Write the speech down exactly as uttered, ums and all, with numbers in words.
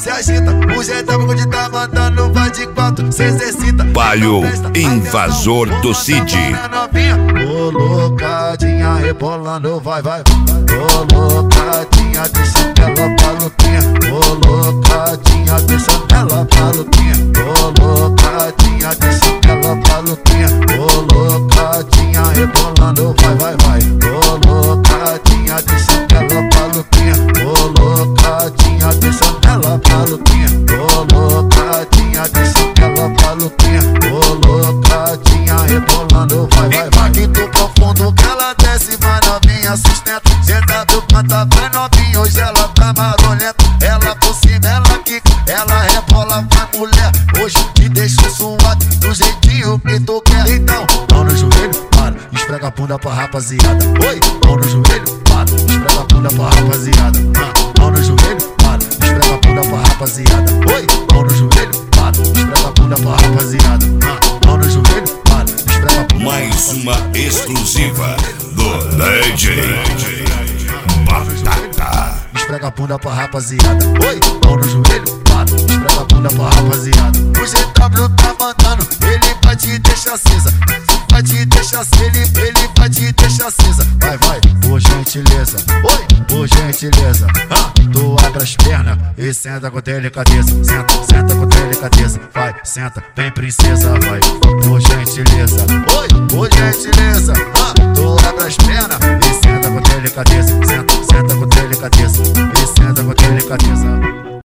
se agita. O jeitão que tá mandando vai de quatro, se exercita. Palio, invasor do Cid. Colocadinha, rebolando, vai, vai. Colocadinha, deixa ela maluquinha. Colocadinha, deixa ela maluquinha. Colocadinha, deixa ela maluquinha. Colocadinha, rebolando, vai, vai, vai. Colocadinha, deixa ela maluquinha. Colocadinha, deixa ela maluquinha. Colocadinha, deixa ela maluquinha. Colocadinha, rebolando, vai, vai, vai. Impacto profundo que ela desce, vai novinha, sustenta. Senta viu quanta vai novinha, hoje ela tá marolenta. Ela por cima, ela quica, ela rebola, vai mulher. Hoje te deixo suado, do jeitinho que tu quer. Então, mão no joelho, para, esfrega a bunda pra rapaziada. Oi, mão no joelho, para, esfrega a bunda pra rapaziada. Ah, mão no joelho, para, esfrega a bunda pra rapaziada. Oi, mão no joelho, para, esfrega a bunda pra rapaziada. Ah, mão no joelho, para, esfrega a bunda. Mais uma exclusiva do D J Batata. Esfrega a bunda pra rapaziada. Oi, mão no joelho, para, esfrega a bunda pra rapaziada. O G W tá mandando, ele vai te deixar acesa. Vai te deixar acesa, ele, ele vai te deixar acesa. Vai, vai, por gentileza. Oi, por gentileza. Ah, tu abre as pernas e senta com delicadeza. Senta, senta com delicadeza. Vai, senta, vem princesa, vai, por gentileza. Oi, por gentileza. Ah, tu abre as pernas e senta com delicadeza. Senta, senta com delicadeza. E senta com delicadeza.